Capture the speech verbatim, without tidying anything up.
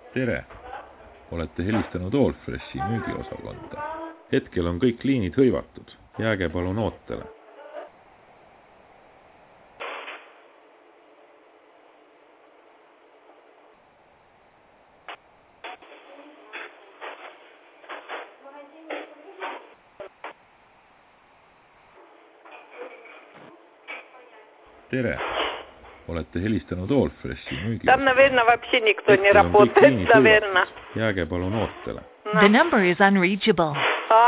Tere! Olete helistanud Allfreshi müügiosakonda. Hetkel on kõik liinid hõivatud. Jääge palun ootele. Tere! Olete helistanud Allfreshi müügiosakonda. Там, наверное, вообще никто не работает, наверное. Jääge palun ootele. The number is unreachable.